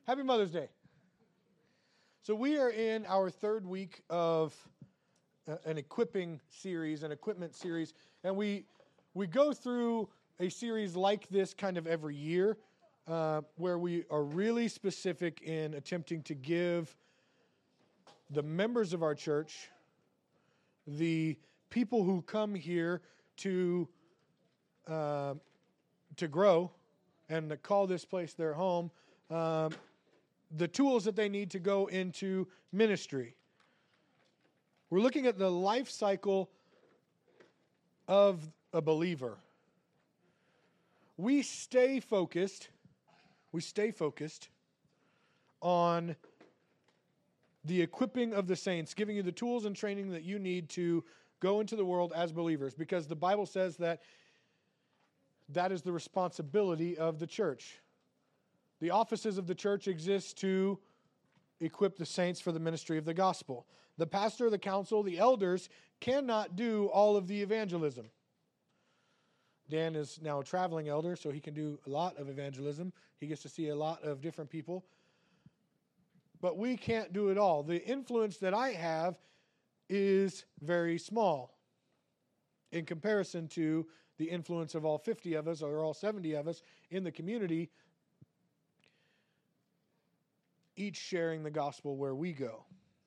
Happy Mother's Day. So we are in our third week of an equipping series, an equipment series, and we go through a series like this kind of every year, where we are really specific in attempting to give the members of our church, the people who come here to grow and to call this place their home, the tools that they need to go into ministry. We're looking at the life cycle of a believer. We stay focused on the equipping of the saints, giving you the tools and training that you need to go into the world as believers, because the Bible says that is the responsibility of the church. The offices of the church exist to equip the saints for the ministry of the gospel. The pastor, the council, the elders cannot do all of the evangelism. Dan is now a traveling elder, so he can do a lot of evangelism. He gets to see a lot of different people. But we can't do it all. The influence that I have is very small in comparison to the influence of all 50 of us or all 70 of us in the community, each sharing the gospel where we go.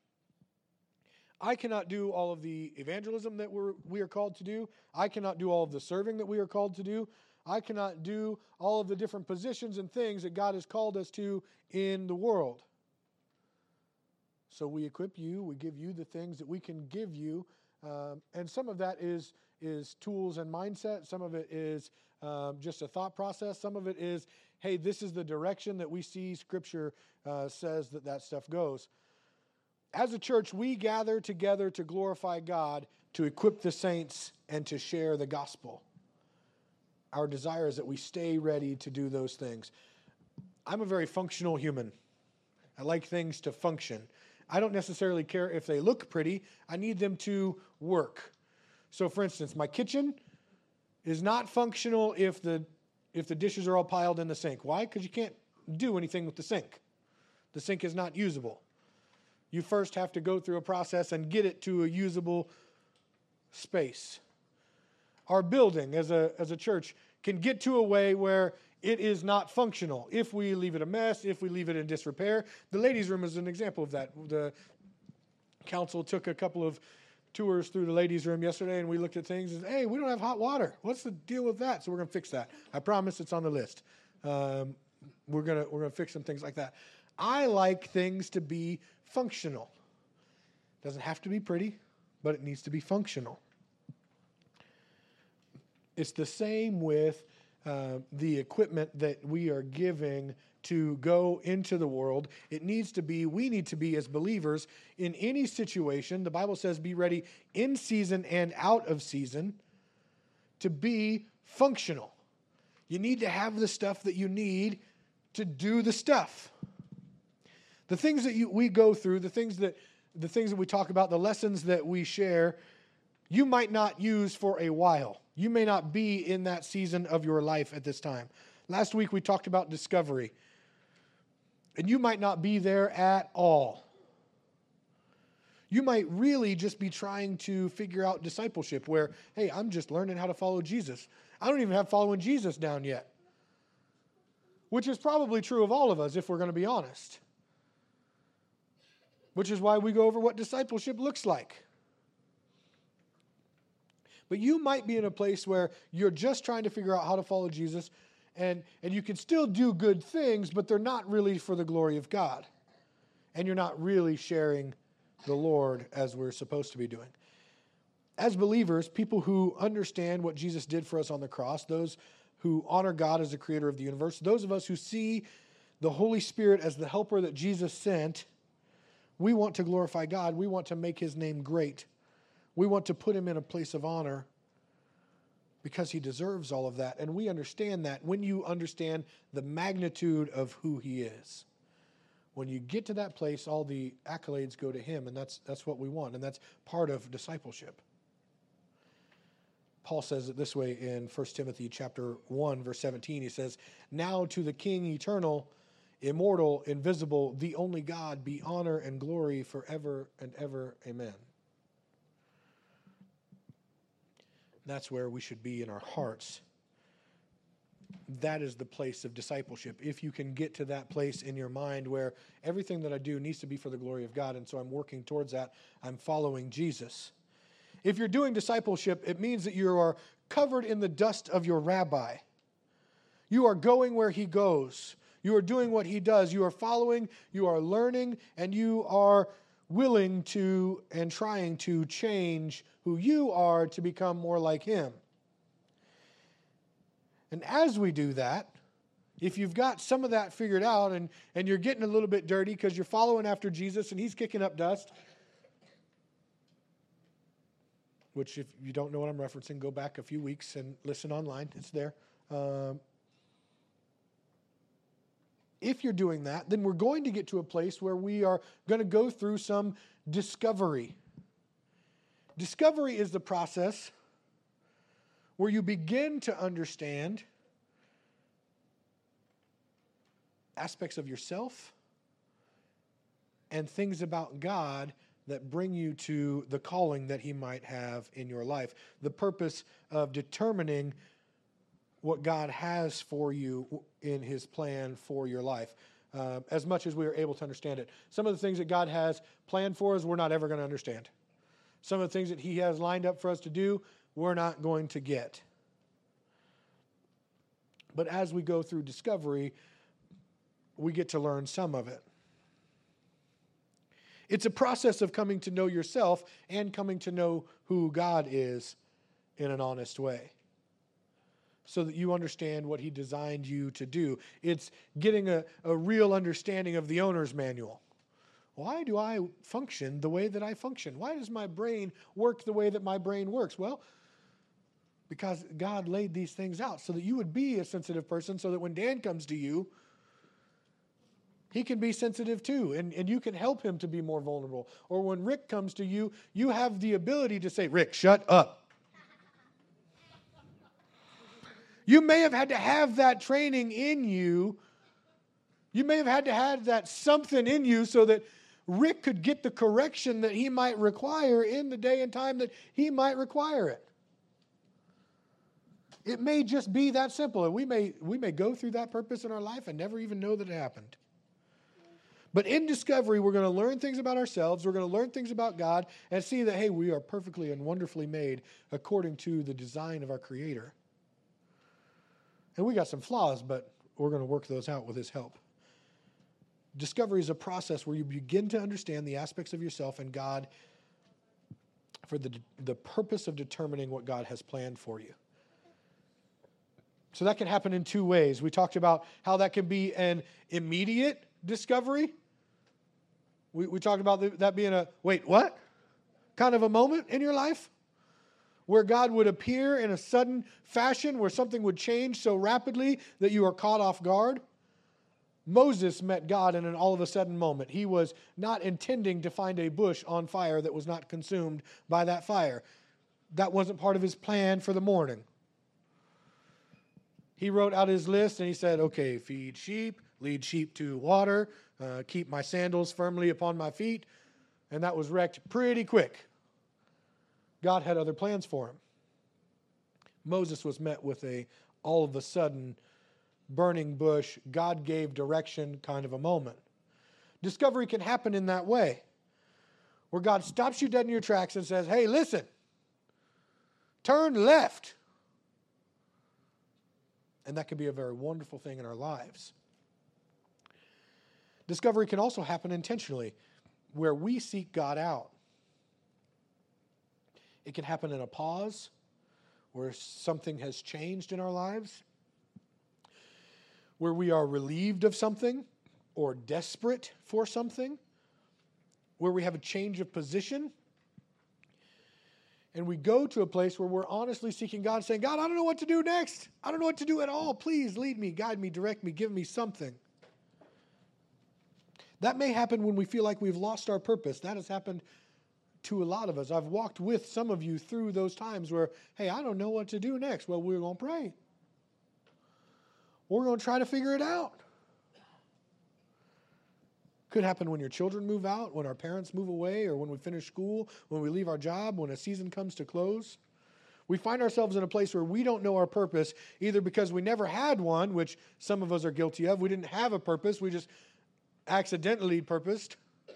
I cannot do all of the evangelism that we are called to do. I cannot do all of the serving that we are called to do. I cannot do all of the different positions and things that God has called us to in the world. So we equip you, we give you the things that we can give you, and some of that is tools and mindset. Some of it is just a thought process. Some of it is, hey, this is the direction that we see Scripture says that stuff goes. As a church, we gather together to glorify God, to equip the saints, and to share the gospel. Our desire is that we stay ready to do those things. I'm a very functional human. I like things to function. I don't necessarily care if they look pretty. I need them to work. So, for instance, my kitchen is not functional if the dishes are all piled in the sink. Why? Because you can't do anything with the sink. The sink is not usable. You first have to go through a process and get it to a usable space. Our building as a church can get to a way where it is not functional if we leave it a mess, if we leave it in disrepair. The ladies' room is an example of that. The council took a couple of tours through the ladies' room yesterday, and we looked at things and said, hey, we don't have hot water. What's the deal with that? So we're going to fix that. I promise it's on the list. We're going to fix some things like that. I like things to be functional. It doesn't have to be pretty, but it needs to be functional. It's the same with the equipment that we are giving to go into the world. We need to be as believers in any situation. The Bible says be ready in season and out of season to be functional. You need to have the stuff that you need to do the stuff. The things that we go through, the things that we talk about, the lessons that we share, you might not use for a while. You may not be in that season of your life at this time. Last week we talked about discovery. And you might not be there at all. You might really just be trying to figure out discipleship where, hey, I'm just learning how to follow Jesus. I don't even have following Jesus down yet. Which is probably true of all of us if we're going to be honest. Which is why we go over what discipleship looks like. But you might be in a place where you're just trying to figure out how to follow Jesus, and you can still do good things, but they're not really for the glory of God. And you're not really sharing the Lord as we're supposed to be doing. As believers, people who understand what Jesus did for us on the cross, those who honor God as the creator of the universe, those of us who see the Holy Spirit as the helper that Jesus sent, we want to glorify God. We want to make His name great. We want to put Him in a place of honor because He deserves all of that. And we understand that when you understand the magnitude of who He is. When you get to that place, all the accolades go to Him, and that's what we want, and that's part of discipleship. Paul says it this way in 1 Timothy chapter 1, verse 17. He says, "Now to the King eternal, immortal, invisible, the only God, be honor and glory forever and ever. Amen. That's where we should be in our hearts. That is the place of discipleship. If you can get to that place in your mind where everything that I do needs to be for the glory of God, and so I'm working towards that, I'm following Jesus. If you're doing discipleship, it means that you are covered in the dust of your rabbi. You are going where he goes. You are doing what he does. You are following, you are learning, and you are willing to and trying to change who you are to become more like him. And as we do that, if you've got some of that figured out and you're getting a little bit dirty because you're following after Jesus and he's kicking up dust, which if you don't know what I'm referencing, go back a few weeks and listen online. It's there. If you're doing that, then we're going to get to a place where we are going to go through some discovery. Discovery is the process where you begin to understand aspects of yourself and things about God that bring you to the calling that he might have in your life. The purpose of determining what God has for you in his plan for your life, as much as we are able to understand it. Some of the things that God has planned for us, we're not ever going to understand. Some of the things that he has lined up for us to do, we're not going to get. But as we go through discovery, we get to learn some of it. It's a process of coming to know yourself and coming to know who God is in an honest way, so that you understand what he designed you to do. It's getting a real understanding of the owner's manual. Why do I function the way that I function? Why does my brain work the way that my brain works? Well, because God laid these things out so that you would be a sensitive person, so that when Dan comes to you, he can be sensitive too, and you can help him to be more vulnerable. Or when Rick comes to you, you have the ability to say, Rick, shut up. You may have had to have that training in you. You may have had to have that something in you so that Rick could get the correction that he might require in the day and time that he might require it. It may just be that simple. And we may go through that purpose in our life and never even know that it happened. But in discovery, we're going to learn things about ourselves. We're going to learn things about God and see that, hey, we are perfectly and wonderfully made according to the design of our Creator. And we got some flaws, but we're going to work those out with his help. Discovery is a process where you begin to understand the aspects of yourself and God for the purpose of determining what God has planned for you. So that can happen in two ways. We talked about how that can be an immediate discovery. We talked about that being a, wait, what? Kind of a moment in your life where God would appear in a sudden fashion, where something would change so rapidly that you are caught off guard. Moses met God in an all-of-a-sudden moment. He was not intending to find a bush on fire that was not consumed by that fire. That wasn't part of his plan for the morning. He wrote out his list and he said, okay, feed sheep, lead sheep to water, keep my sandals firmly upon my feet. And that was wrecked pretty quick. God had other plans for him. Moses was met with a all-of-a-sudden burning bush, God gave direction kind of a moment. Discovery can happen in that way, where God stops you dead in your tracks and says, hey, listen, turn left. And that can be a very wonderful thing in our lives. Discovery can also happen intentionally, where we seek God out. It can happen in a pause, where something has changed in our lives, where we are relieved of something or desperate for something, where we have a change of position, and we go to a place where we're honestly seeking God, saying, God, I don't know what to do next. I don't know what to do at all. Please lead me, guide me, direct me, give me something. That may happen when we feel like we've lost our purpose. That has happened to a lot of us. I've walked with some of you through those times where, hey, I don't know what to do next. Well, we're going to pray. We're going to try to figure it out. Could happen when your children move out, when our parents move away, or when we finish school, when we leave our job, when a season comes to close. We find ourselves in a place where we don't know our purpose, either because we never had one, which some of us are guilty of. We didn't have a purpose. We just accidentally purposed.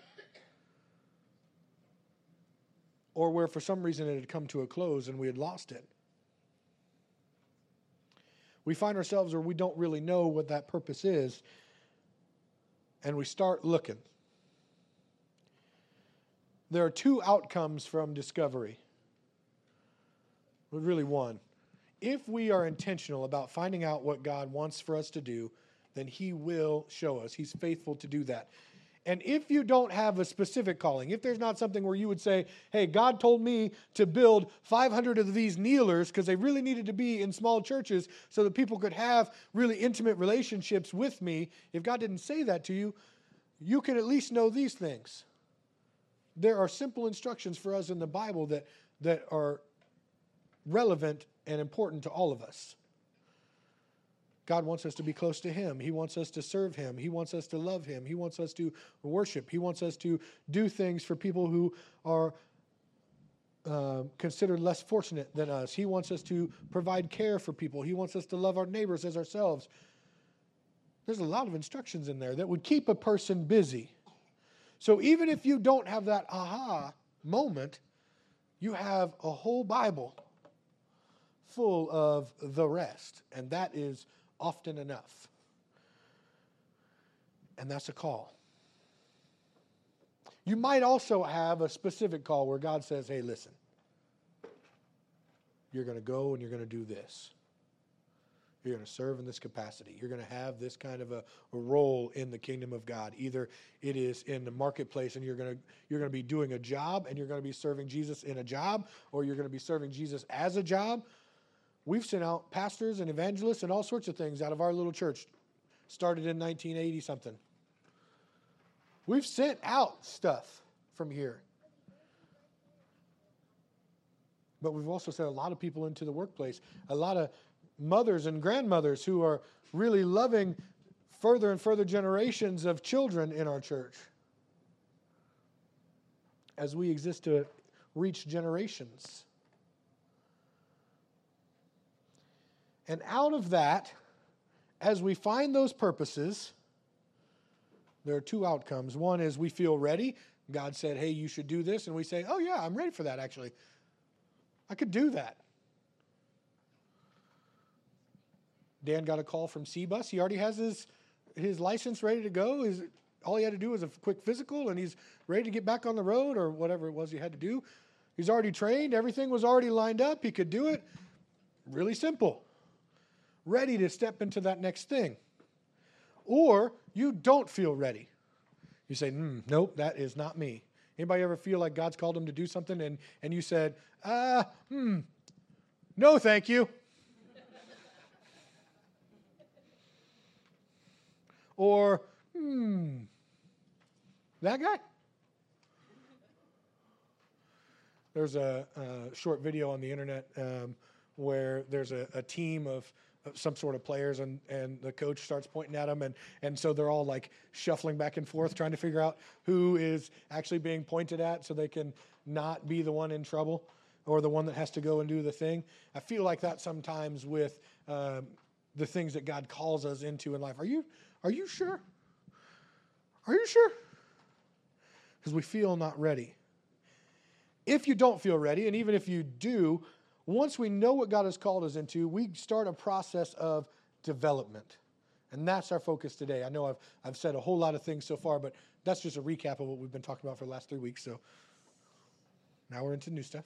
Or where for some reason it had come to a close and we had lost it. We find ourselves where we don't really know what that purpose is, and we start looking. There are two outcomes from discovery. Well, really one. If we are intentional about finding out what God wants for us to do, then He will show us. He's faithful to do that. And if you don't have a specific calling, if there's not something where you would say, hey, God told me to build 500 of these kneelers because they really needed to be in small churches so that people could have really intimate relationships with me. If God didn't say that to you, you can at least know these things. There are simple instructions for us in the Bible that are relevant and important to all of us. God wants us to be close to Him. He wants us to serve Him. He wants us to love Him. He wants us to worship. He wants us to do things for people who are considered less fortunate than us. He wants us to provide care for people. He wants us to love our neighbors as ourselves. There's a lot of instructions in there that would keep a person busy. So even if you don't have that aha moment, you have a whole Bible full of the rest, and that is often enough. And that's a call. You might also have a specific call where God says, hey, listen, you're going to go and you're going to do this. You're going to serve in this capacity. You're going to have this kind of a role in the kingdom of God. Either it is in the marketplace and you're going to be doing a job and you're going to be serving Jesus in a job, or you're going to be serving Jesus as a job. We've sent out pastors and evangelists and all sorts of things out of our little church. Started in 1980-something. We've sent out stuff from here. But we've also sent a lot of people into the workplace. A lot of mothers and grandmothers who are really loving further and further generations of children in our church as we exist to reach generations. And out of that, as we find those purposes, there are two outcomes. One is we feel ready. God said, hey, you should do this. And we say, oh, yeah, I'm ready for that, actually. I could do that. Dan got a call from C-Bus. He already has his license ready to go. All he had to do was a quick physical, and he's ready to get back on the road or whatever it was he had to do. He's already trained. Everything was already lined up. He could do it. Really simple. Ready to step into that next thing. Or you don't feel ready. You say, nope, that is not me. Anybody ever feel like God's called him to do something and you said, no, thank you. Or, that guy? There's a short video on the internet where there's a team of some sort of players, and the coach starts pointing at them, and so they're all like shuffling back and forth trying to figure out who is actually being pointed at so they can not be the one in trouble or the one that has to go and do the thing. I feel like that sometimes with the things that God calls us into in life. Are you sure? Are you sure? Because we feel not ready. If you don't feel ready, and even if you do, once we know what God has called us into, we start a process of development. And that's our focus today. I know I've said a whole lot of things so far, but that's just a recap of what we've been talking about for the last 3 weeks. So now we're into new stuff.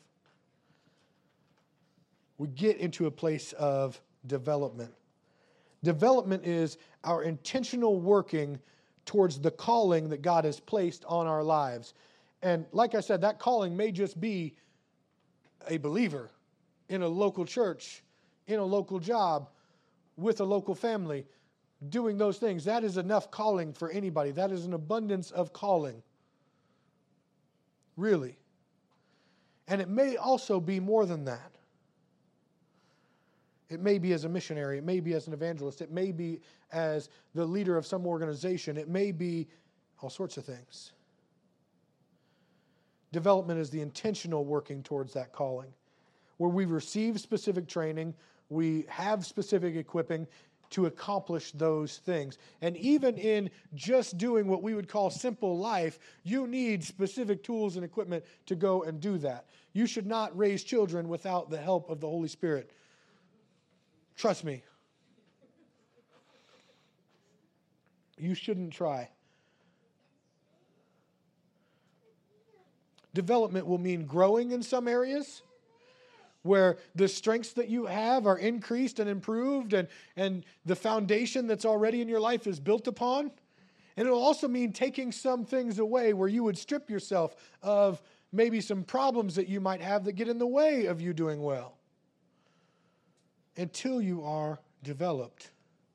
We get into a place of development. Development is our intentional working towards the calling that God has placed on our lives. And like I said, that calling may just be a believer in a local church, in a local job, with a local family, doing those things. That is enough calling for anybody. That is an abundance of calling. Really. And it may also be more than that. It may be as a missionary. It may be as an evangelist. It may be as the leader of some organization. It may be all sorts of things. Development is the intentional working towards that calling, where we receive specific training, we have specific equipping to accomplish those things. And even in just doing what we would call simple life, you need specific tools and equipment to go and do that. You should not raise children without the help of the Holy Spirit. Trust me. You shouldn't try. Development will mean growing in some areas, where the strengths that you have are increased and improved, and the foundation that's already in your life is built upon. And it'll also mean taking some things away where you would strip yourself of maybe some problems that you might have that get in the way of you doing well until you are developed.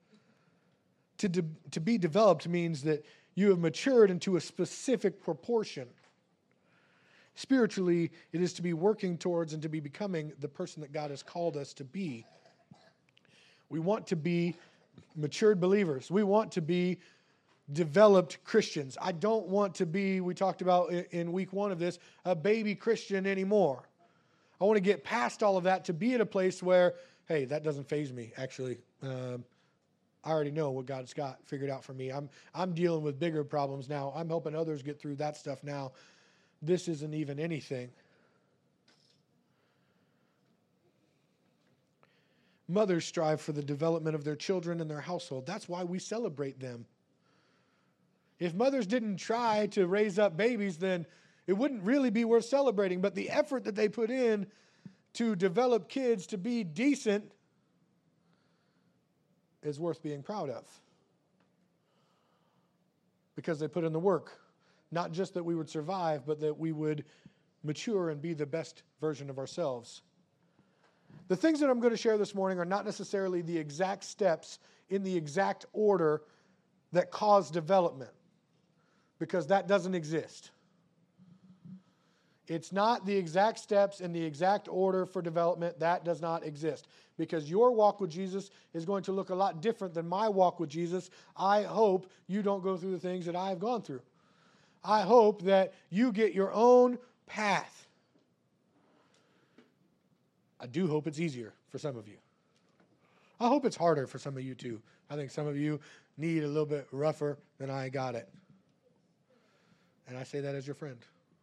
To be developed means that you have matured into a specific proportion. Spiritually, it is to be working towards and to be becoming the person that God has called us to be. We want to be matured believers. We want to be developed Christians. I don't want to be, we talked about in week 1 of this, a baby Christian anymore. I want to get past all of that to be at a place where, hey, that doesn't faze me, actually. I already know what God's got figured out for me. I'm dealing with bigger problems now. I'm helping others get through that stuff now. This isn't even anything. Mothers strive for the development of their children and their household. That's why we celebrate them. If mothers didn't try to raise up babies, then it wouldn't really be worth celebrating. But the effort that they put in to develop kids to be decent is worth being proud of. Because they put in the work. Not just that we would survive, but that we would mature and be the best version of ourselves. The things that I'm going to share this morning are not necessarily the exact steps in the exact order that cause development, because that doesn't exist. It's not the exact steps in the exact order for development. That does not exist. Because your walk with Jesus is going to look a lot different than my walk with Jesus. I hope you don't go through the things that I've gone through. I hope that you get your own path. I do hope it's easier for some of you. I hope it's harder for some of you too. I think some of you need a little bit rougher than I got it. And I say that as your friend.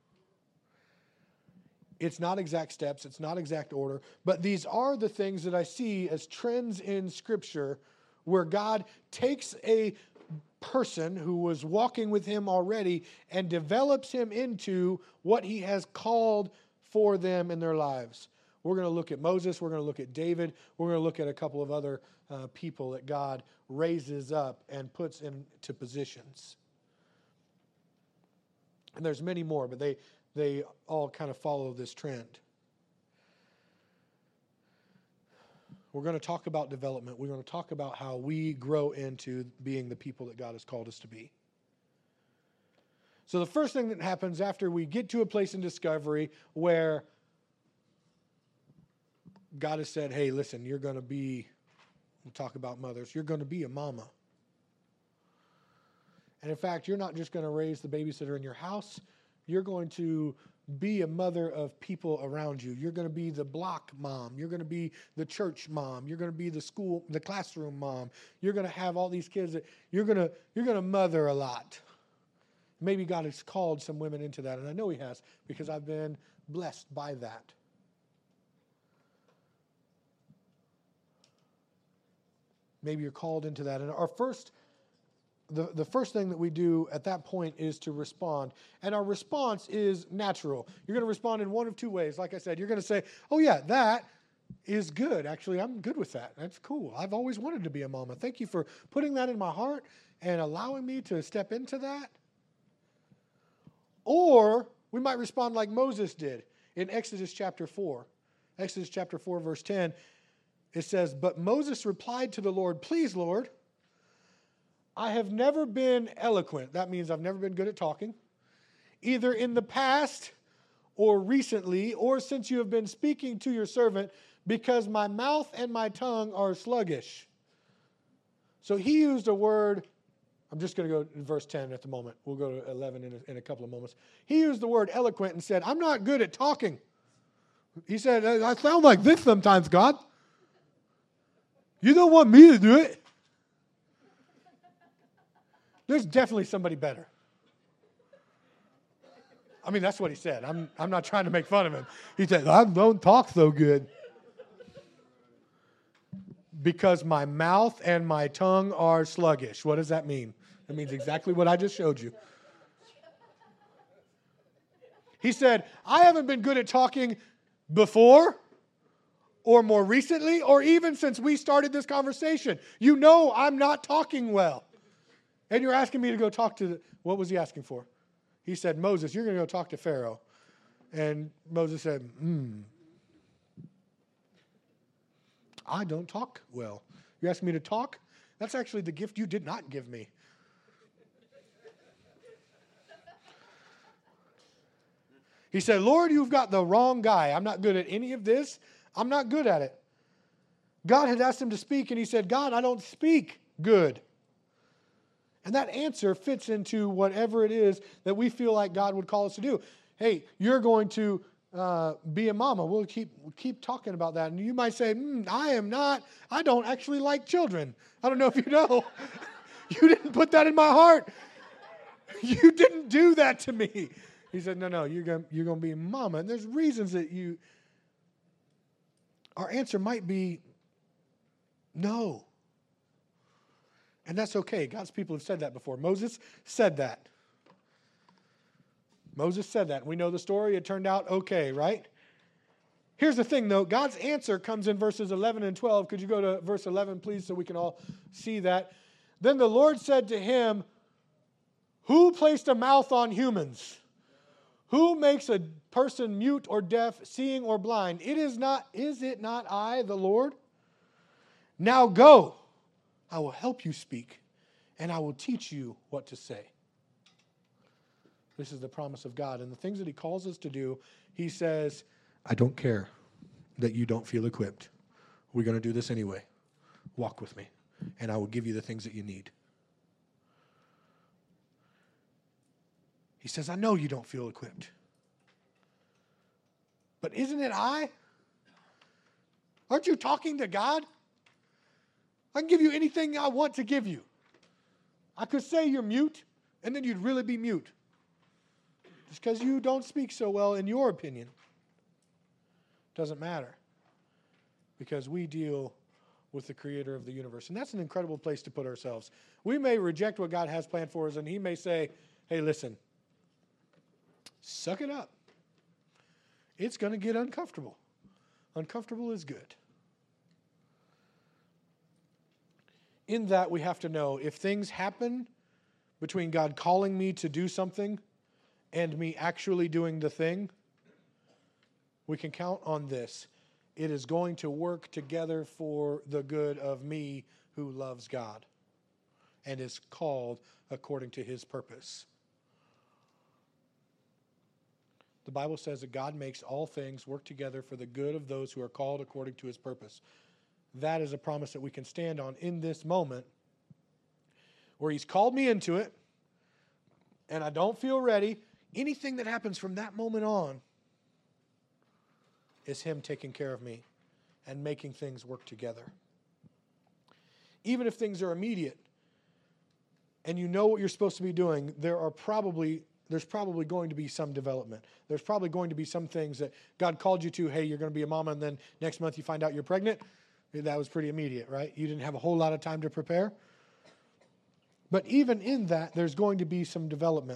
It's not exact steps. It's not exact order. But these are the things that I see as trends in Scripture where God takes a person who was walking with him already and develops him into what he has called for them in their lives. We're going to look at Moses. We're going to look at David. We're going to look at a couple of other people that God raises up and puts into positions. And there's many more, but they all kind of follow this trend. We're going to talk about development. We're going to talk about how we grow into being the people that God has called us to be. So the first thing that happens after we get to a place in discovery where God has said, hey, listen, you're going to be, we'll talk about mothers, you're going to be a mama. And in fact, you're not just going to raise the babysitter in your house. You're going to be a mother of people around you. You're going to be the block mom. You're going to be the church mom. You're going to be the classroom mom. You're going to have all these kids that you're going to mother a lot. Maybe God has called some women into that, and I know He has because I've been blessed by that. Maybe you're called into that. And the first thing that we do at that point is to respond. And our response is natural. You're going to respond in one of two ways. Like I said, you're going to say, oh yeah, that is good. Actually, I'm good with that. That's cool. I've always wanted to be a mama. Thank you for putting that in my heart and allowing me to step into that. Or we might respond like Moses did in Exodus chapter 4. Exodus chapter 4, verse 10, it says, but Moses replied to the Lord, please, Lord, I have never been eloquent. That means I've never been good at talking, either in the past or recently, or since you have been speaking to your servant, because my mouth and my tongue are sluggish. So he used a word, I'm just going to go to verse 10 at the moment. We'll go to 11 in a couple of moments. He used the word eloquent and said, I'm not good at talking. He said, I sound like this sometimes, God. You don't want me to do it. There's definitely somebody better. I mean, that's what he said. I'm not trying to make fun of him. He said, I don't talk so good. Because my mouth and my tongue are sluggish. What does that mean? That means exactly what I just showed you. He said, I haven't been good at talking before or more recently or even since we started this conversation. You know I'm not talking well. And you're asking me to go talk to, what was he asking for? He said, Moses, you're going to go talk to Pharaoh. And Moses said, I don't talk well. You're asking me to talk? That's actually the gift you did not give me. He said, Lord, you've got the wrong guy. I'm not good at any of this. I'm not good at it. God had asked him to speak, and he said, God, I don't speak good. And that answer fits into whatever it is that we feel like God would call us to do. Hey, you're going to be a mama. We'll keep talking about that. And you might say, I don't actually like children. I don't know if you know. You didn't put that in my heart. You didn't do that to me. He said, no, you're going to be a mama. And there's reasons that our answer might be no. And that's okay. God's people have said that before. Moses said that. Moses said that. We know the story. It turned out okay, right? Here's the thing, though. God's answer comes in verses 11 and 12. Could you go to verse 11, please, so we can all see that? Then the Lord said to him, who placed a mouth on humans? Who makes a person mute or deaf, seeing or blind? Is it not I, the Lord? Now go. I will help you speak, and I will teach you what to say. This is the promise of God. And the things that he calls us to do, he says, I don't care that you don't feel equipped. We're going to do this anyway. Walk with me, and I will give you the things that you need. He says, I know you don't feel equipped. But isn't it I? Aren't you talking to God? I can give you anything I want to give you. I could say you're mute, and then you'd really be mute. Just because you don't speak so well in your opinion. Doesn't matter. Because we deal with the creator of the universe. And that's an incredible place to put ourselves. We may reject what God has planned for us, and he may say, hey, listen, suck it up. It's going to get uncomfortable. Uncomfortable is good. In that, we have to know if things happen between God calling me to do something and me actually doing the thing, we can count on this. It is going to work together for the good of me who loves God and is called according to his purpose. The Bible says that God makes all things work together for the good of those who are called according to his purpose. That is a promise that we can stand on in this moment where he's called me into it and I don't feel ready. Anything that happens from that moment on is him taking care of me and making things work together. Even if things are immediate and you know what you're supposed to be doing, there's probably going to be some development. There's probably going to be some things that God called you to. Hey, you're going to be a mama, and then next month you find out you're pregnant. That was pretty immediate, right? You didn't have a whole lot of time to prepare. But even in that, there's going to be some development.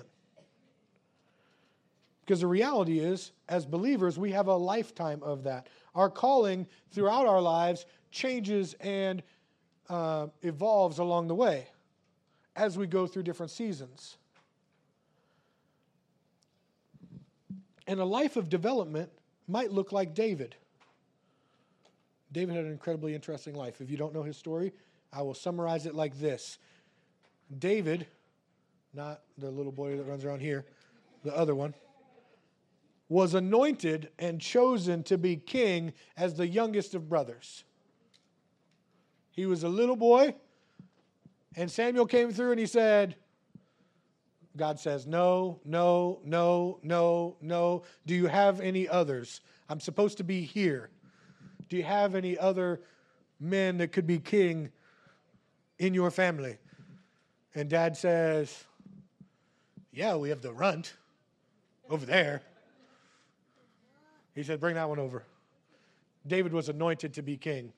Because the reality is, as believers, we have a lifetime of that. Our calling throughout our lives changes and evolves along the way as we go through different seasons. And a life of development might look like David. David had an incredibly interesting life. If you don't know his story, I will summarize it like this. David, not the little boy that runs around here, the other one, was anointed and chosen to be king as the youngest of brothers. He was a little boy, And Samuel came through and he said, God says, no, no, no, no, no. Do you have any others? I'm supposed to be here. Do you have any other men that could be king in your family? And Dad says, yeah, we have the runt over there. He said, bring that one over. David was anointed to be king.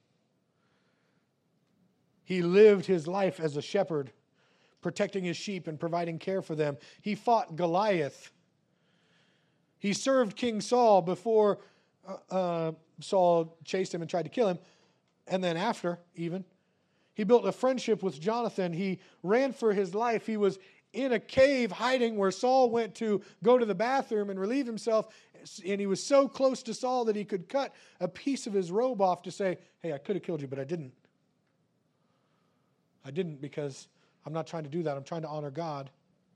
He lived his life as a shepherd, protecting his sheep and providing care for them. He fought Goliath. He served King Saul before Saul chased him and tried to kill him. And then after, even. He built a friendship with Jonathan. He ran for his life. He was in a cave hiding where Saul went to go to the bathroom and relieve himself. And he was so close to Saul that he could cut a piece of his robe off to say, hey, I could have killed you, but I didn't. I didn't because I'm not trying to do that. I'm trying to honor God.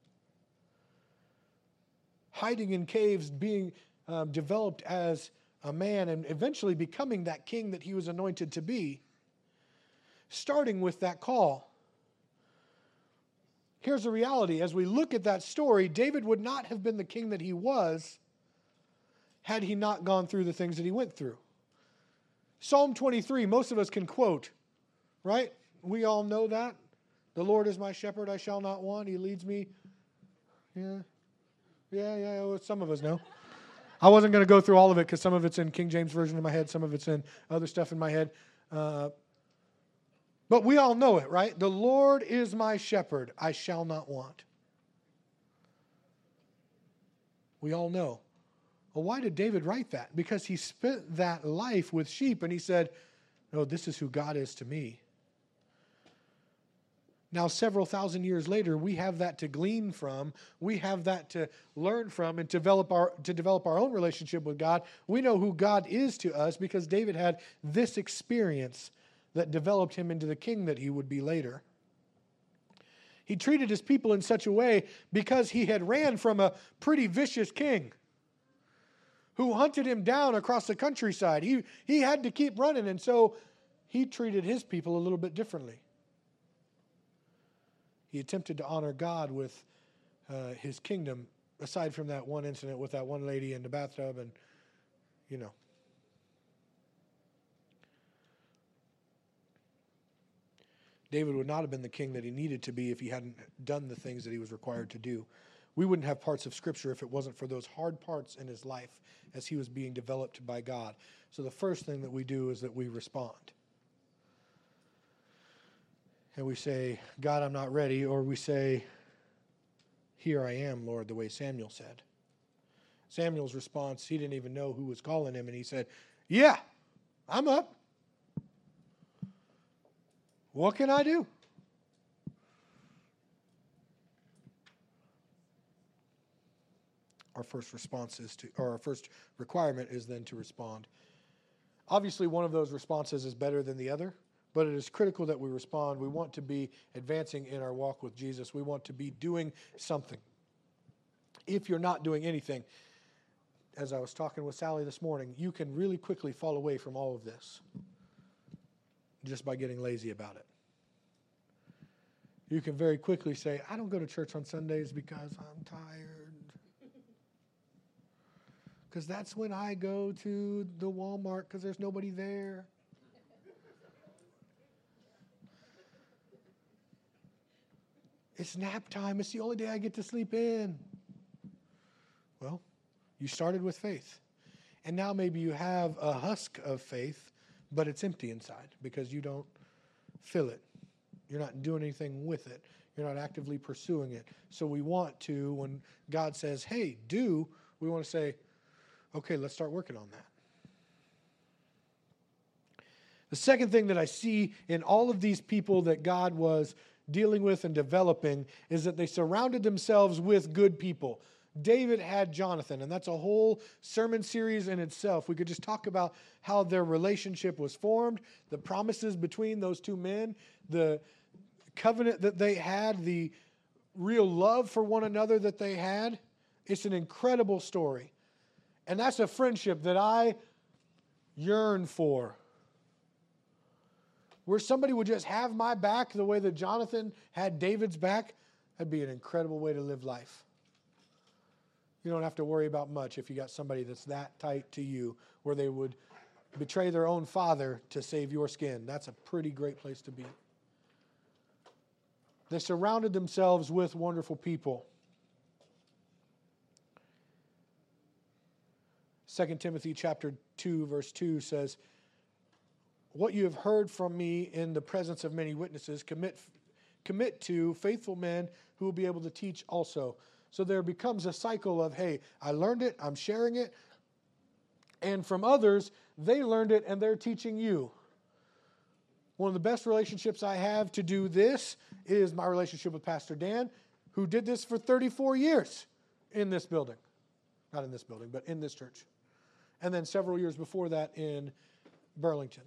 Hiding in caves, being developed as a man and eventually becoming that king that he was anointed to be. Starting with that call. Here's the reality. As we look at that story, David would not have been the king that he was had he not gone through the things that he went through. Psalm 23, most of us can quote, right? We all know that. The Lord is my shepherd, I shall not want. He leads me. Yeah. Well, some of us know. I wasn't going to go through all of it because some of it's in King James Version in my head. Some of it's in other stuff in my head. But we all know it, right? The Lord is my shepherd, I shall not want. We all know. Well, why did David write that? Because he spent that life with sheep and he said, no, this is who God is to me. Now, several thousand years later, we have that to glean from. We have that to learn from and to develop our own relationship with God. We know who God is to us because David had this experience that developed him into the king that he would be later. He treated his people in such a way because he had ran from a pretty vicious king who hunted him down across the countryside. He had to keep running, and so he treated his people a little bit differently. He attempted to honor God with his kingdom, aside from that one incident with that one lady in the bathtub and, you know. David would not have been the king that he needed to be if he hadn't done the things that he was required to do. We wouldn't have parts of Scripture if it wasn't for those hard parts in his life as he was being developed by God. So the first thing that we do is that we respond. And we say, God, I'm not ready. Or we say, here I am, Lord, the way Samuel said. Samuel's response, he didn't even know who was calling him. And he said, yeah, I'm up. What can I do? Our first requirement is then to respond. Obviously, one of those responses is better than the other, but it is critical that we respond. We want to be advancing in our walk with Jesus. We want to be doing something. If you're not doing anything, as I was talking with Sally this morning, you can really quickly fall away from all of this just by getting lazy about it. You can very quickly say, I don't go to church on Sundays because I'm tired. Because that's when I go to the Walmart because there's nobody there. It's nap time. It's the only day I get to sleep in. Well, you started with faith. And now maybe you have a husk of faith, but it's empty inside because you don't fill it. You're not doing anything with it. You're not actively pursuing it. So we want to, when God says, hey, do, we want to say, okay, let's start working on that. The second thing that I see in all of these people that God was dealing with and developing is that they surrounded themselves with good people. David had Jonathan, and that's a whole sermon series in itself. We could just talk about how their relationship was formed, the promises between those two men, the covenant that they had, the real love for one another that they had. It's an incredible story. And that's a friendship that I yearn for. where somebody would just have my back the way that Jonathan had David's back, that'd be an incredible way to live life. You don't have to worry about much if you got somebody that's that tight to you, where they would betray their own father to save your skin. That's a pretty great place to be. They surrounded themselves with wonderful people. 2 Timothy chapter 2, verse 2 says, what you have heard from me in the presence of many witnesses, commit to faithful men who will be able to teach also. So there becomes a cycle of, hey, I learned it, I'm sharing it, and from others, they learned it and they're teaching you. One of the best relationships I have to do this is my relationship with Pastor Dan, who did this for 34 years in this building. Not in this building, but in this church. And then several years before that in Burlington.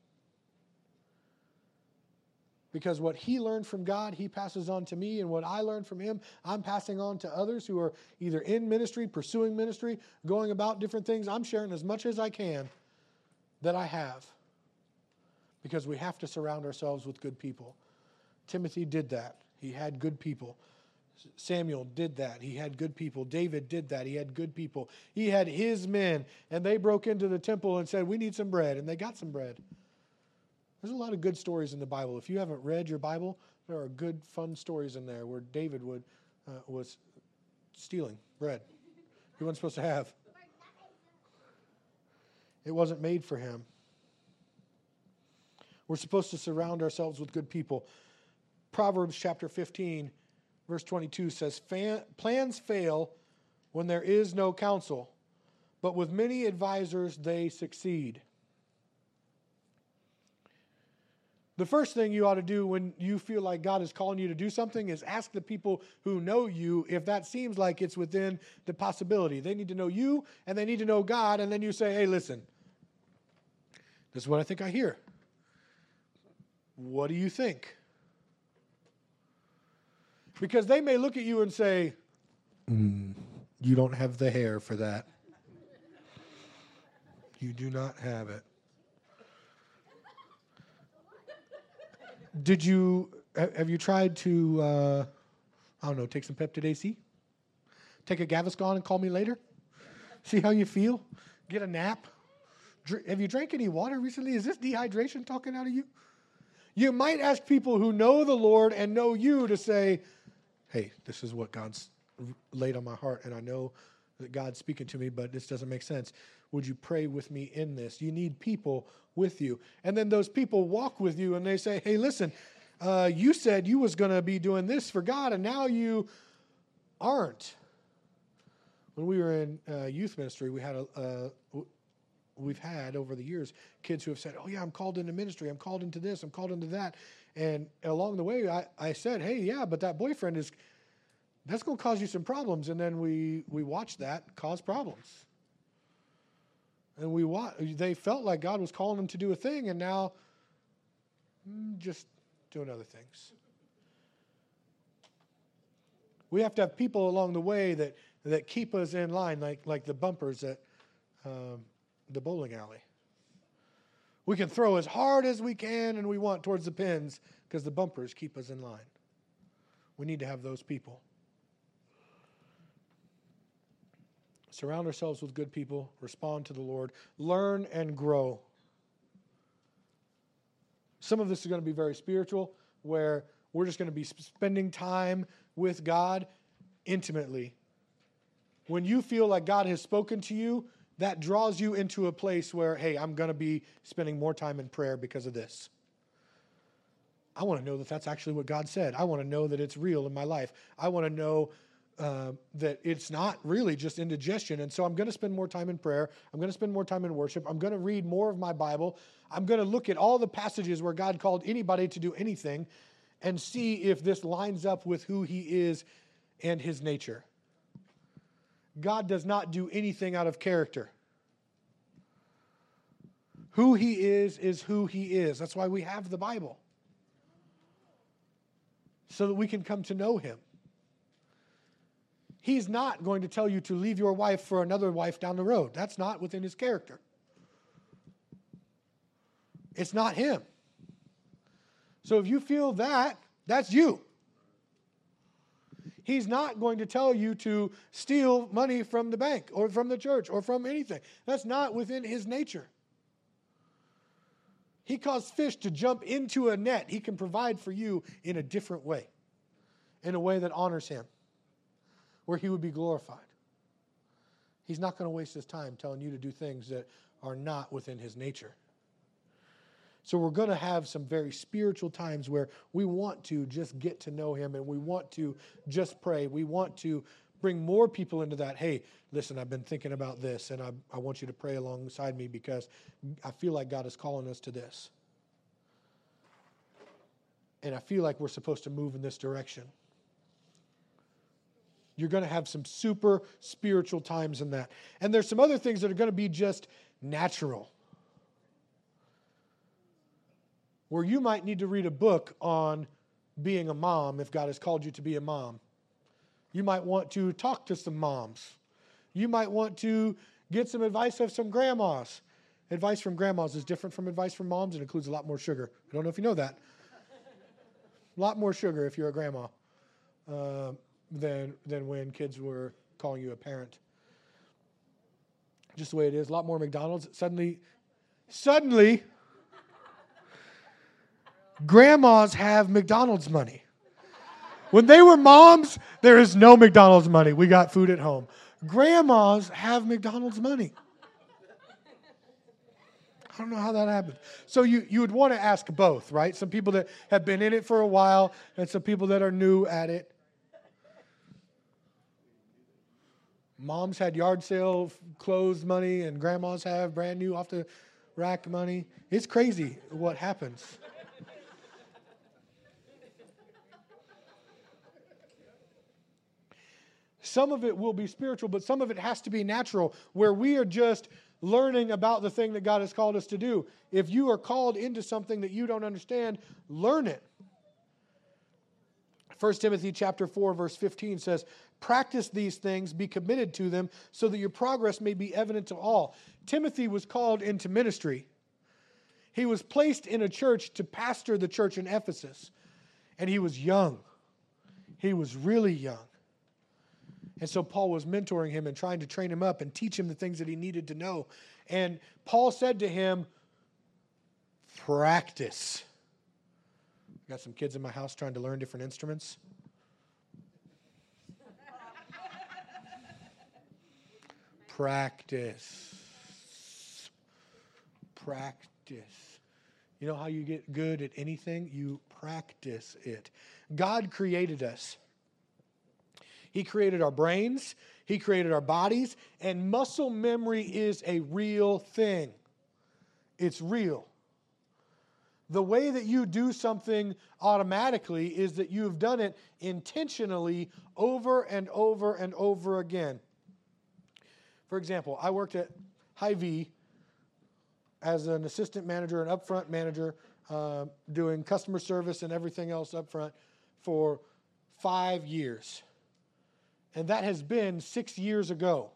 Because what he learned from God, he passes on to me, and what I learned from him, I'm passing on to others who are either in ministry, pursuing ministry, going about different things. I'm sharing as much as I can that I have. Because we have to surround ourselves with good people. Timothy did that. He had good people. Samuel did that. He had good people. David did that. He had good people. He had his men, and they broke into the temple and said, we need some bread, and they got some bread. There's a lot of good stories in the Bible. If you haven't read your Bible, there are good, fun stories in there where David was stealing bread he wasn't supposed to have. It wasn't made for him. We're supposed to surround ourselves with good people. Proverbs chapter 15, verse 22 says, plans fail when there is no counsel, but with many advisors they succeed. The first thing you ought to do when you feel like God is calling you to do something is ask the people who know you if that seems like it's within the possibility. They need to know you, and they need to know God, and then you say, hey, listen, this is what I think I hear. What do you think? Because they may look at you and say, you don't have the hair for that. You do not have it. Have you tried to, take some Peptid AC? Take a Gaviscon and call me later? See how you feel? Get a nap? Have you drank any water recently? Is this dehydration talking out of you? You might ask people who know the Lord and know you to say, hey, this is what God's laid on my heart, and I know that God's speaking to me, but this doesn't make sense. Would you pray with me in this? You need people with you. And then those people walk with you and they say, hey, listen, you said you was going to be doing this for God, and now you aren't. When we were in youth ministry, we've had over the years kids who have said, oh yeah, I'm called into ministry, I'm called into this, I'm called into that. And along the way, I said, hey, yeah, but that boyfriend that's going to cause you some problems. And then we watched that cause problems. And they felt like God was calling them to do a thing, and now just doing other things. We have to have people along the way that keep us in line, like the bumpers at the bowling alley. We can throw as hard as we can and we want towards the pins because the bumpers keep us in line. We need to have those people. Surround ourselves with good people. Respond to the Lord. Learn and grow. Some of this is going to be very spiritual, where we're just going to be spending time with God intimately. When you feel like God has spoken to you, that draws you into a place where, hey, I'm going to be spending more time in prayer because of this. I want to know that that's actually what God said. I want to know that it's real in my life. I want to know that it's not really just indigestion. And so I'm going to spend more time in prayer. I'm going to spend more time in worship. I'm going to read more of my Bible. I'm going to look at all the passages where God called anybody to do anything and see if this lines up with who he is and his nature. God does not do anything out of character. Who he is who he is. That's why we have the Bible. So that we can come to know him. He's not going to tell you to leave your wife for another wife down the road. That's not within his character. It's not him. So if you feel that, that's you. He's not going to tell you to steal money from the bank or from the church or from anything. That's not within his nature. He caused fish to jump into a net. He can provide for you in a different way, in a way that honors him, where he would be glorified. He's not going to waste his time telling you to do things that are not within his nature. So we're going to have some very spiritual times where we want to just get to know him and we want to just pray. We want to bring more people into that. Hey, listen, I've been thinking about this and I want you to pray alongside me because I feel like God is calling us to this. And I feel like we're supposed to move in this direction. You're going to have some super spiritual times in that. And there's some other things that are going to be just natural, where you might need to read a book on being a mom if God has called you to be a mom. You might want to talk to some moms. You might want to get some advice of some grandmas. Advice from grandmas is different from advice from moms and includes a lot more sugar. I don't know if you know that. A lot more sugar if you're a grandma than when kids were calling you a parent. Just the way it is. A lot more McDonald's. Suddenly, grandmas have McDonald's money. When they were moms, there is no McDonald's money. We got food at home. Grandmas have McDonald's money. I don't know how that happened. So you would want to ask both, right? Some people that have been in it for a while and some people that are new at it. Moms had yard sale clothes money and grandmas have brand new off the rack money. It's crazy what happens. Some of it will be spiritual, but some of it has to be natural, where we are just learning about the thing that God has called us to do. If you are called into something that you don't understand, learn it. 1 Timothy chapter 4, verse 15 says, "Practice these things, be committed to them, so that your progress may be evident to all." Timothy was called into ministry. He was placed in a church to pastor the church in Ephesus. And he was young. He was really young. And so Paul was mentoring him and trying to train him up and teach him the things that he needed to know. And Paul said to him, practice. Got some kids in my house trying to learn different instruments. Practice. Practice. You know how you get good at anything? You practice it. God created us. He created our brains. He created our bodies. And muscle memory is a real thing. It's real. The way that you do something automatically is that you've done it intentionally over and over and over again. For example, I worked at Hy-Vee as an assistant manager, an upfront manager, doing customer service and everything else upfront for 5 years. And that has been 6 years ago.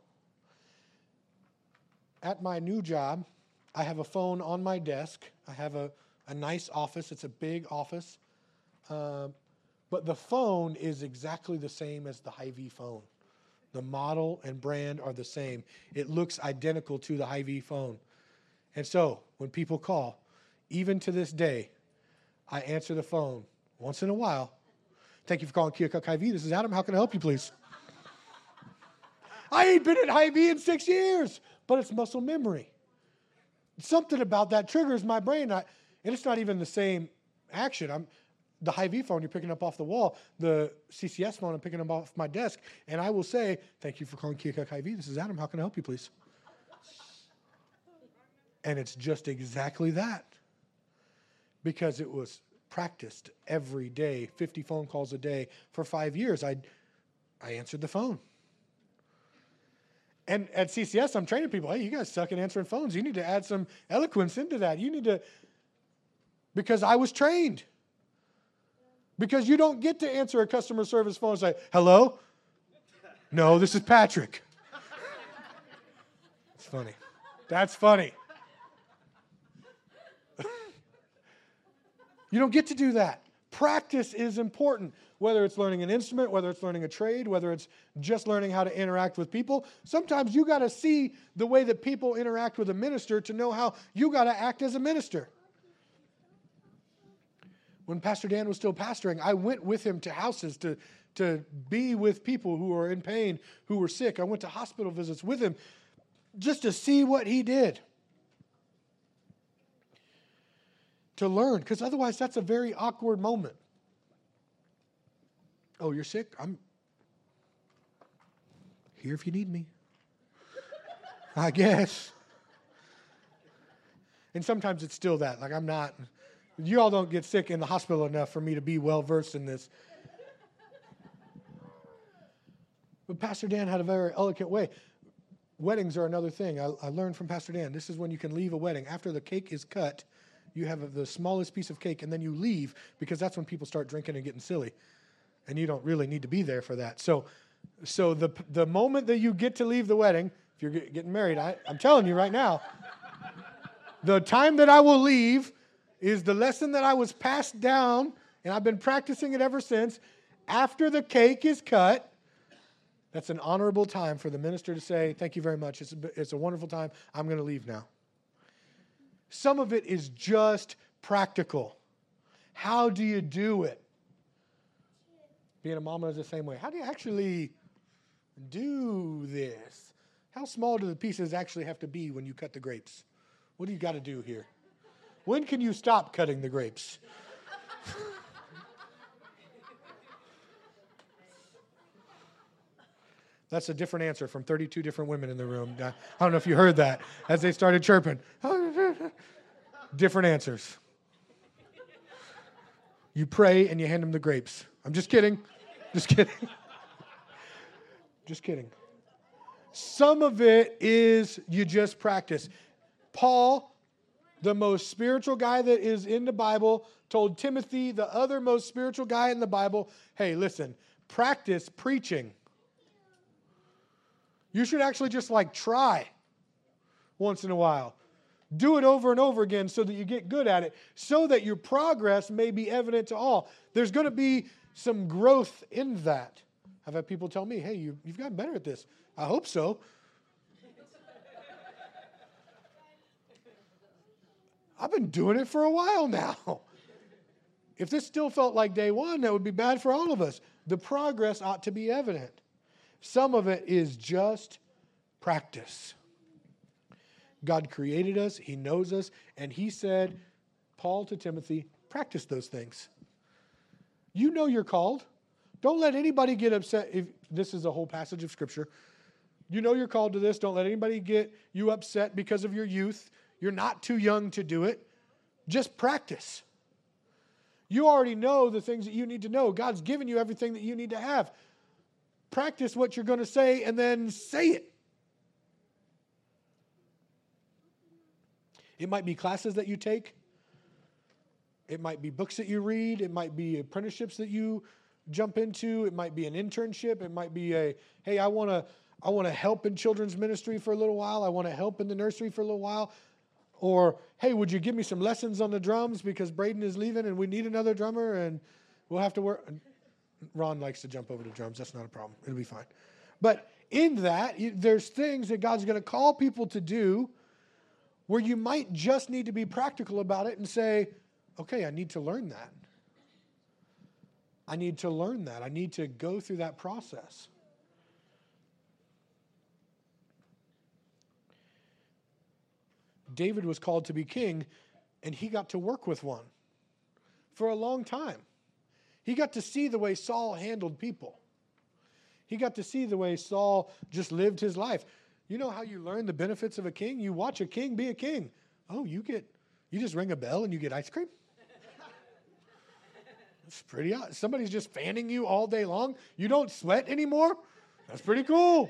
At my new job, I have a phone on my desk. I have a nice office. It's a big office. But the phone is exactly the same as the Hy-Vee phone. The model and brand are the same. It looks identical to the Hy-Vee phone. And so, when people call, even to this day, I answer the phone once in a while. Thank you for calling Keokuk Hy-Vee. This is Adam. How can I help you, please? I ain't been at Hy-Vee in 6 years, but it's muscle memory. Something about that triggers my brain. And it's not even the same action. The Hy-Vee phone you're picking up off the wall, the CCS phone I'm picking up off my desk, and I will say, thank you for calling Keokuk Hy-Vee. This is Adam. How can I help you, please? And it's just exactly that. Because it was practiced every day, 50 phone calls a day for 5 years. I answered the phone. And at CCS, I'm training people, hey, you guys suck at answering phones. You need to add some eloquence into that. You need to, because I was trained. Because you don't get to answer a customer service phone and say, hello? No, this is Patrick. It's funny. That's funny. You don't get to do that. Practice is important, whether it's learning an instrument, whether it's learning a trade, whether it's just learning how to interact with people. Sometimes you got to see the way that people interact with a minister to know how you got to act as a minister. When Pastor Dan was still pastoring, I went with him to houses to be with people who were in pain, who were sick. I went to hospital visits with him just to see what he did. To learn, because otherwise that's a very awkward moment. Oh, you're sick? I'm here if you need me, I guess. And sometimes it's still that. Like, I'm not, you all don't get sick in the hospital enough for me to be well versed in this. But Pastor Dan had a very eloquent way. Weddings are another thing. I learned from Pastor Dan. This is when you can leave a wedding. After the cake is cut, you have the smallest piece of cake, and then you leave, because that's when people start drinking and getting silly. And you don't really need to be there for that. So the moment that you get to leave the wedding, if you're getting married, I'm telling you right now, the time that I will leave is the lesson that I was passed down, and I've been practicing it ever since. After the cake is cut, that's an honorable time for the minister to say, thank you very much. It's a wonderful time. I'm going to leave now. Some of it is just practical. How do you do it? Being a mama is the same way. How do you actually do this? How small do the pieces actually have to be when you cut the grapes? What do you got to do here? When can you stop cutting the grapes? That's a different answer from 32 different women in the room. I don't know if you heard that as they started chirping. Different answers. You pray and you hand them the grapes. I'm just kidding. Just kidding. Just kidding. Some of it is you just practice. Paul, the most spiritual guy that is in the Bible, told Timothy, the other most spiritual guy in the Bible, hey, listen, practice preaching. You should actually just try once in a while. Do it over and over again so that you get good at it, so that your progress may be evident to all. There's going to be some growth in that. I've had people tell me, hey, you've gotten better at this. I hope so. I've been doing it for a while now. If this still felt like day one, that would be bad for all of us. The progress ought to be evident. Some of it is just practice. God created us, He knows us, and He said, Paul to Timothy, practice those things. You know you're called. Don't let anybody get upset if this is a whole passage of Scripture. You know you're called to this. Don't let anybody get you upset because of your youth. You're not too young to do it. Just practice. You already know the things that you need to know. God's given you everything that you need to have. Practice what you're going to say and then say it. It might be classes that you take. It might be books that you read. It might be apprenticeships that you jump into. It might be an internship. It might be hey, I want to help in children's ministry for a little while. I want to help in the nursery for a little while. Or, hey, would you give me some lessons on the drums because Braden is leaving and we need another drummer and we'll have to work. Ron likes to jump over to drums. That's not a problem. It'll be fine. But in that, there's things that God's going to call people to do where you might just need to be practical about it and say, okay, I need to learn that. I need to learn that. I need to go through that process. David was called to be king, and he got to work with one for a long time. He got to see the way Saul handled people. He got to see the way Saul just lived his life. You know how you learn the benefits of a king? You watch a king be a king. Oh, you just ring a bell and you get ice cream? It's pretty odd. Somebody's just fanning you all day long. You don't sweat anymore? That's pretty cool.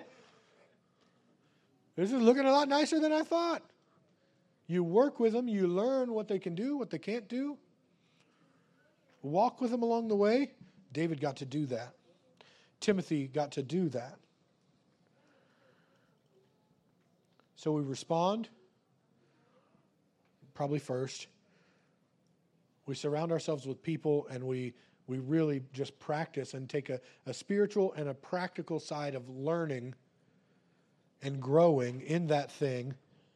This is looking a lot nicer than I thought. You work with them. You learn what they can do, what they can't do. Walk with them along the way. David got to do that. Timothy got to do that. So we respond, probably first. We surround ourselves with people, and we really just practice and take a spiritual and a practical side of learning and growing in that thing.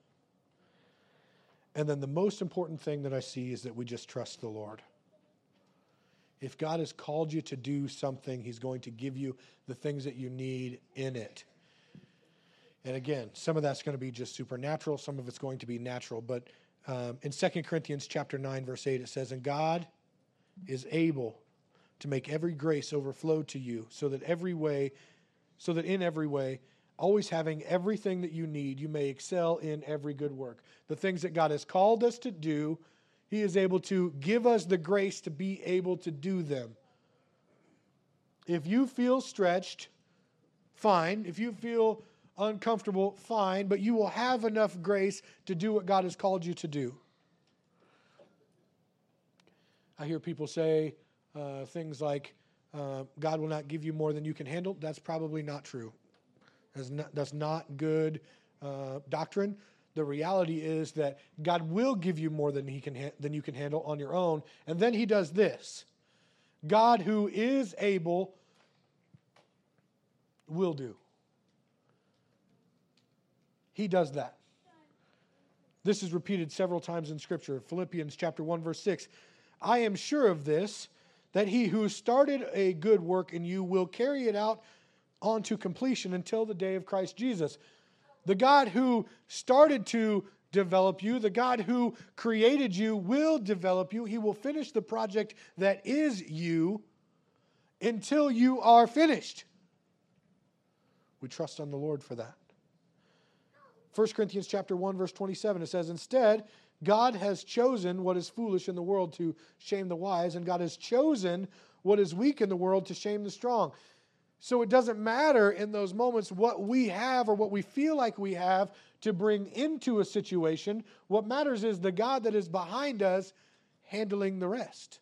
And then the most important thing that I see is that we just trust the Lord. If God has called you to do something, He's going to give you the things that you need in it. And again, some of that's going to be just supernatural. Some of it's going to be natural. But in 2 Corinthians chapter 9, verse 8, it says, "And God is able to make every grace overflow to you, so that in every way, always having everything that you need, you may excel in every good work." The things that God has called us to do, He is able to give us the grace to be able to do them. If you feel stretched, fine. If you feel uncomfortable, fine. But you will have enough grace to do what God has called you to do. I hear people say things like, God will not give you more than you can handle. That's probably not true. That's not good doctrine. The reality is that God will give you more than you can handle on your own. And then He does this. God, who is able, will do. He does that. This is repeated several times in Scripture. Philippians chapter 1, verse 6. "I am sure of this, that He who started a good work in you will carry it out on to completion until the day of Christ Jesus." The God who started to develop you, the God who created you, will develop you. He will finish the project that is you until you are finished. We trust on the Lord for that. 1 Corinthians chapter 1, verse 27, it says, "Instead, God has chosen what is foolish in the world to shame the wise, and God has chosen what is weak in the world to shame the strong." So it doesn't matter in those moments what we have or what we feel like we have to bring into a situation. What matters is the God that is behind us handling the rest.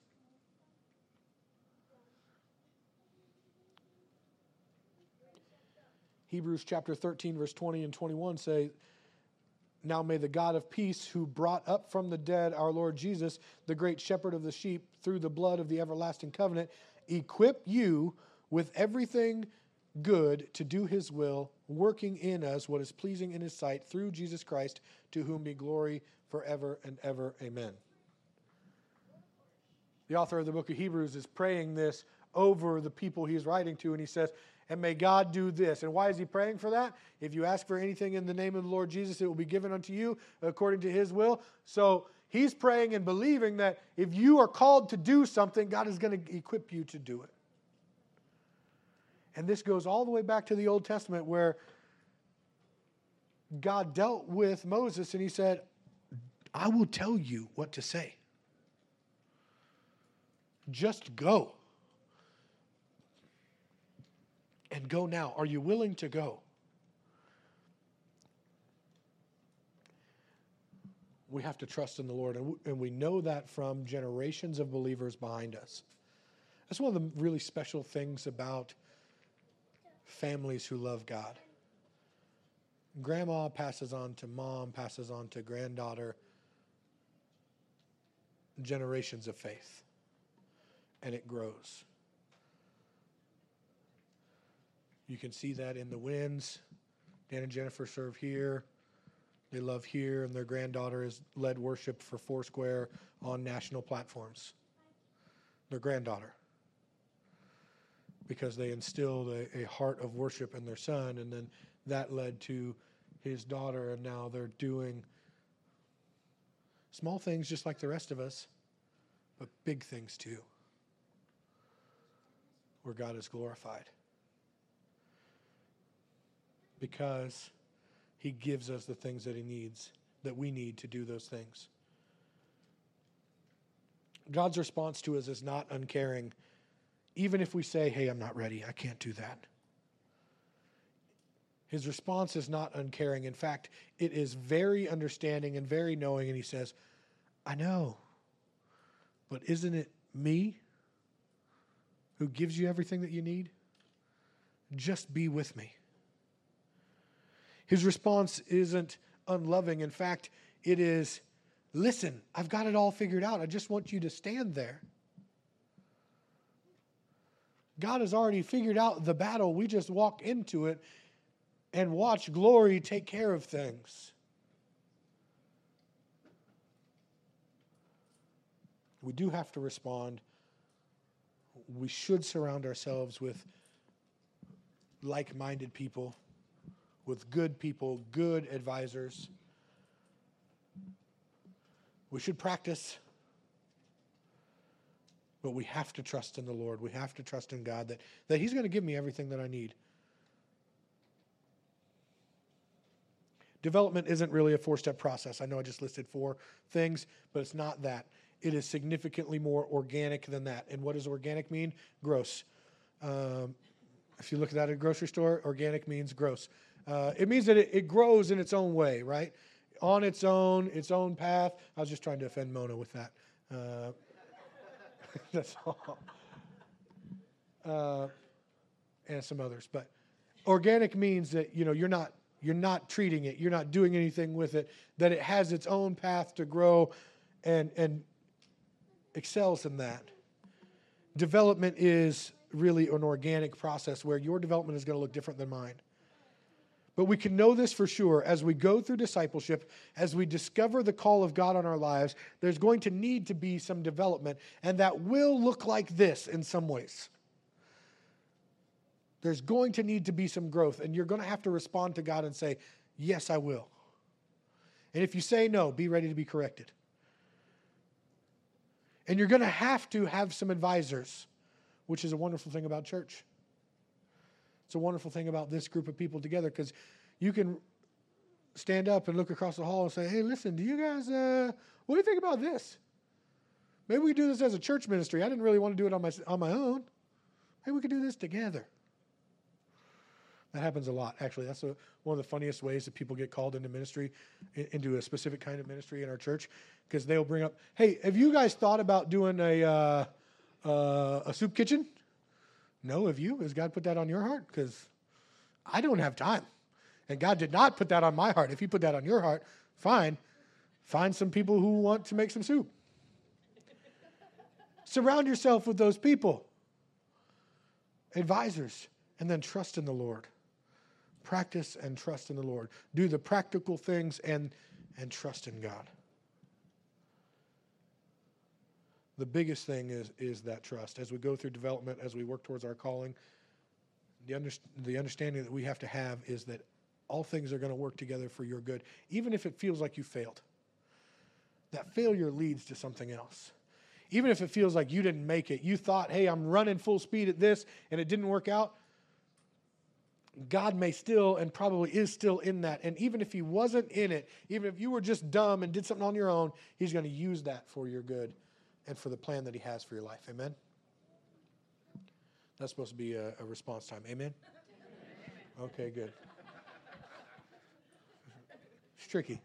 Hebrews chapter 13, verse 20 and 21 say, "Now may the God of peace, who brought up from the dead our Lord Jesus, the great shepherd of the sheep, through the blood of the everlasting covenant, equip you with everything good to do His will, working in us what is pleasing in His sight, through Jesus Christ, to whom be glory forever and ever. Amen." The author of the book of Hebrews is praying this over the people he's writing to, and he says, "And may God do this." And why is he praying for that? If you ask for anything in the name of the Lord Jesus, it will be given unto you according to His will. So he's praying and believing that if you are called to do something, God is going to equip you to do it. And this goes all the way back to the Old Testament, where God dealt with Moses and He said, "I will tell you what to say. Just go. And go now. Are you willing to go?" We have to trust in the Lord, and we know that from generations of believers behind us. That's one of the really special things about families who love God. Grandma passes on to mom, passes on to granddaughter, generations of faith, and it grows. You can see that in the Winds. Dan and Jennifer serve here. They love here, and their granddaughter has led worship for Foursquare on national platforms. Their granddaughter. Because they instilled a heart of worship in their son, and then that led to his daughter, and now they're doing small things just like the rest of us, but big things too, where God is glorified. Because He gives us the things that He needs, that we need to do those things. God's response to us is not uncaring, even if we say, "Hey, I'm not ready, I can't do that." His response is not uncaring. In fact, it is very understanding and very knowing, and He says, "I know, but isn't it me who gives you everything that you need? Just be with me." His response isn't unloving. In fact, it is Listen, I've got it all figured out. I just want you to stand there. God has already figured out the battle. We just walk into it and watch glory take care of things. We do have to respond. We should surround ourselves with like-minded people, with good people, good advisors. We should practice, but we have to trust in the Lord. We have to trust in God that He's going to give me everything that I need. Development isn't really a 4-step process. I know I just listed 4 things, but it's not that. It is significantly more organic than that. And what does organic mean? Gross. If you look at that at a grocery store, organic means gross. It means that it grows in its own way, right? On its own path. I was just trying to offend Mona with that. That's all. And some others. But organic means that, you're not treating it. You're not doing anything with it. That it has its own path to grow and excels in that. Development is really an organic process where your development is going to look different than mine. But we can know this for sure as we go through discipleship, as we discover the call of God on our lives, there's going to need to be some development, and that will look like this in some ways. There's going to need to be some growth, and you're going to have to respond to God and say, yes, I will. And if you say no, be ready to be corrected. And you're going to have some advisors, which is a wonderful thing about church. It's a wonderful thing about this group of people together, because you can stand up and look across the hall and say, hey, listen, do you guys, what do you think about this? Maybe we do this as a church ministry. I didn't really want to do it on my own. Maybe we could do this together. That happens a lot, actually. That's one of the funniest ways that people get called into ministry, into a specific kind of ministry in our church, because they'll bring up, hey, have you guys thought about doing a soup kitchen? No, have you? Has God put that on your heart? Because I don't have time. And God did not put that on my heart. If He put that on your heart, fine. Find some people who want to make some soup. Surround yourself with those people. Advisors. And then trust in the Lord. Practice and trust in the Lord. Do the practical things and trust in God. The biggest thing is that trust. As we go through development, as we work towards our calling, the understanding that we have to have is that all things are going to work together for your good, even if it feels like you failed. That failure leads to something else. Even if it feels like you didn't make it, you thought, hey, I'm running full speed at this, and it didn't work out. God may still and probably is still in that. And even if He wasn't in it, even if you were just dumb and did something on your own, He's going to use that for your good and for the plan that He has for your life. Amen? That's supposed to be a response time. Amen? Okay, good. It's tricky.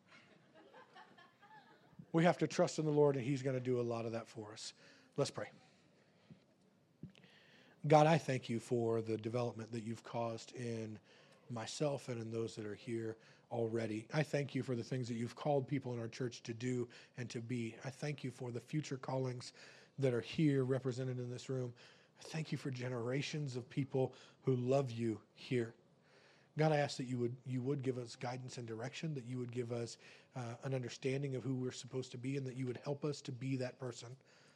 We have to trust in the Lord, and He's going to do a lot of that for us. Let's pray. God, I thank You for the development that You've caused in myself and in those that are here already. I thank You for the things that You've called people in our church to do and to be. I thank You for the future callings that are here represented in this room. I thank You for generations of people who love You here. God, I ask that you would give us guidance and direction, that You would give us an understanding of who we're supposed to be, and that You would help us to be that person.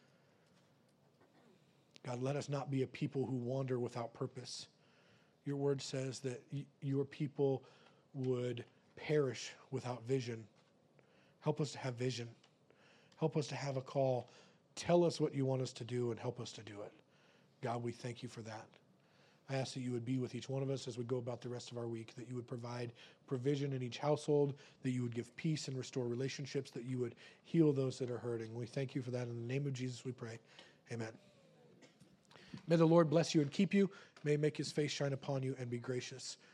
God, let us not be a people who wander without purpose. Your word says that Your people would perish without vision. Help us to have vision. Help us to have a call. Tell us what You want us to do and help us to do it. God, we thank You for that. I ask that You would be with each one of us as we go about the rest of our week, that You would provide provision in each household, that You would give peace and restore relationships, that You would heal those that are hurting. We thank You for that. In the name of Jesus we pray. Amen. May the Lord bless you and keep you. May He make His face shine upon you and be gracious